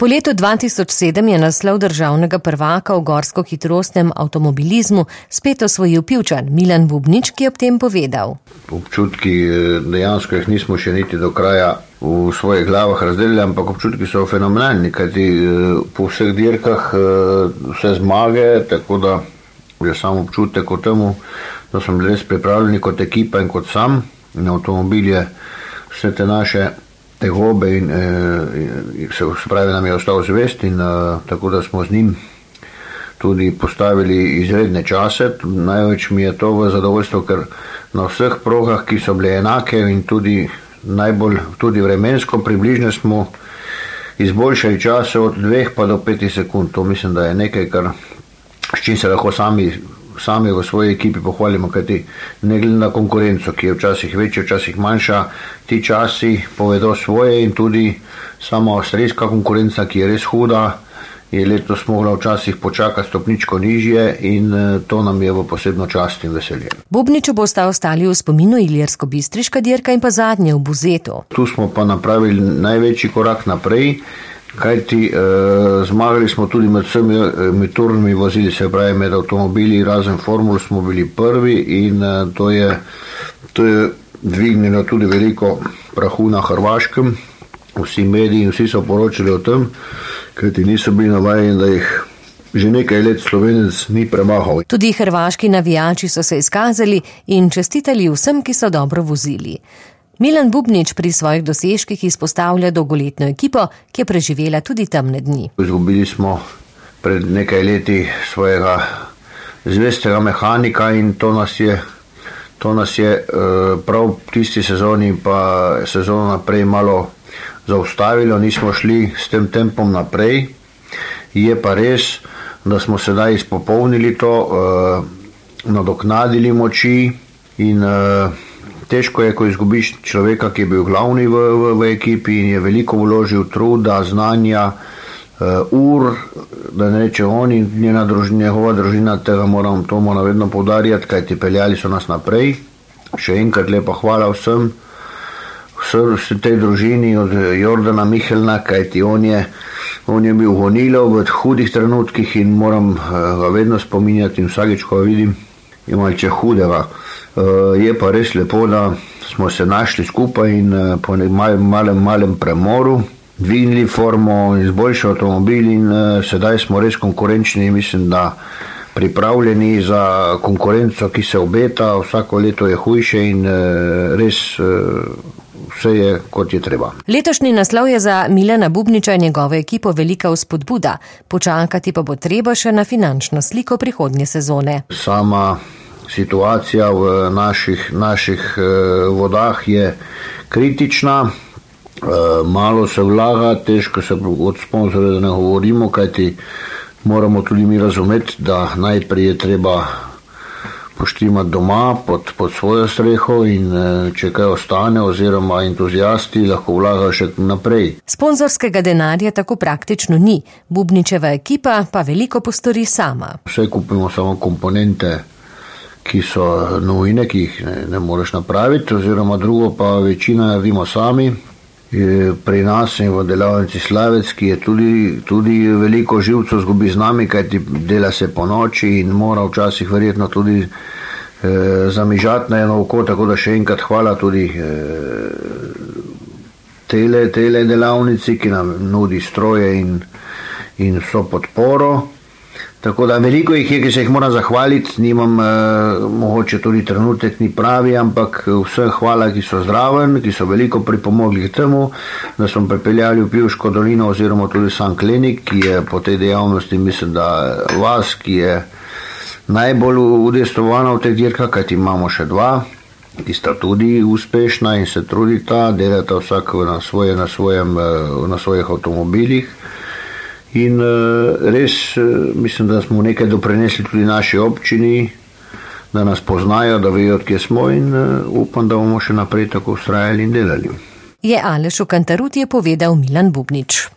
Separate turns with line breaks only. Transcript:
Po letu 2007 je naslov državnega prvaka v gorsko-hitrostnem avtomobilizmu spet osvojil Pivčan Milan Bubnič, ki je ob tem povedal.
Občutki dejansko jih nismo še niti do kraja v svojih glavah razdelili, ampak občutki so fenomenalni, kajti po vseh dirkah vse zmage, tako da je sam občutek o temu, da smo bili res pripravljeni kot ekipa in kot sam na avtomobilje vse te naše tegobe in se pravi nam je ostal zvest in tako da smo z njim tudi postavili izredne čase. Največ mi je to v zadovoljstvo, ker na vseh progah, ki so bile enake in tudi najbolj tudi vremensko približne, smo izboljšali čase od 2 pa do 5 sekund. To mislim, da je nekaj, s čim se lahko sami v svoji ekipi pohvalimo, kajti ne glede na konkurenco, ki je včasih večja, včasih manjša, ti časi povedo svoje in tudi sama avstrijska konkurenca, ki je res huda, je letos mogla včasih počakati stopničko nižje in to nam je v posebno čast in veselje.
Bubniču bosta ostali v spominu ilirsko-bistriška dirka in pa zadnje v Buzetu.
Tu smo pa napravili največji korak naprej, kajti zmagali smo tudi med vsemi motornimi vozili, se pravi med avtomobili, razen formul smo bili prvi in to je dvignilo tudi veliko prahu na Hrvaškem. Vsi mediji in vsi so poročali o tem, kajti niso bili navajeni, da jih že nekaj let Slovenec ni premahal.
Tudi hrvaški navijači so se izkazali in čestitali vsem, ki so dobro vozili. Milan Bubnič pri svojih dosežkih izpostavlja dolgoletno ekipo, ki je preživela tudi temne dni.
Izgubili smo pred nekaj leti svojega zvestega mehanika in to nas je prav v tisti sezoni pa sezono naprej malo zaustavilo, nismo šli s tem tempom naprej. Je pa res, da smo sedaj izpopolnili to, nadoknadili moči in težko je, ko izgubiš človeka, ki je bil glavni v ekipi in je veliko vložil truda, znanja, da ne reče on in njegova družina, tega moram vedno poudarjati, kajti peljali so nas naprej. Še enkrat lepa hvala vsem tej družini od Jordana Mihelna, kajti on je bil gonilo v hudih trenutkih in moram ga vedno spominjati in vsakič, ko ga vidim, je malce hudega. Je pa res lepo, da smo se našli skupaj in po malem premoru dvignili formo, izboljšali avtomobil in sedaj smo res konkurenčni in mislim, da pripravljeni za konkurenco, ki se obeta, vsako leto je hujše in res vse je, kot je treba.
Letošnji naslov je za Milana Bubniča in njegovo ekipo velika vzpodbuda, počakati pa bo treba še na finančno sliko prihodnje sezone.
Sama situacija v naših vodah je kritična, malo se vlaga, težko se od sponzorja ne govorimo, kajti moramo tudi mi razumeti, da najprej je treba poštimati doma pod svojo streho in če kaj ostane oziroma entuzijasti lahko vlagajo še naprej.
Sponzorskega denarja tako praktično ni, Bubničeva ekipa pa veliko postori sama.
Vse kupimo samo komponente, ki so nujne, ki jih ne moreš napraviti, oziroma drugo pa večina naredimo sami. Pri nas in v delavnici Slavec, ki je tudi veliko živcev zgubi z nami, kajti dela se po noči in mora včasih verjetno tudi zamižati na eno oko, tako da še enkrat hvala tudi tele delavnici, ki nam nudi stroje in vso podporo. Tako da veliko jih je, ki se jih moram zahvaliti, nimam mogoče tudi trenutek ni pravi, ampak vsem hvala, ki so zdraven, ki so veliko pripomogli k temu, da smo pripeljali v Pivško dolino oziroma tudi San Klenik, ki je po tej dejavnosti, mislim, da vas, ki je najbolj udejstvovana v teh dirkah, kajti imamo še 2, ki sta tudi uspešna in se trudita, delata vsak na svojih avtomobilih. In res mislim, da smo nekaj doprinesli tudi naši občini, da nas poznajo, da vejo, kje smo in upam, da bomo še naprej tako vztrajali in delali.
Je Alešu Cantarutti povedal Milan Bubnič.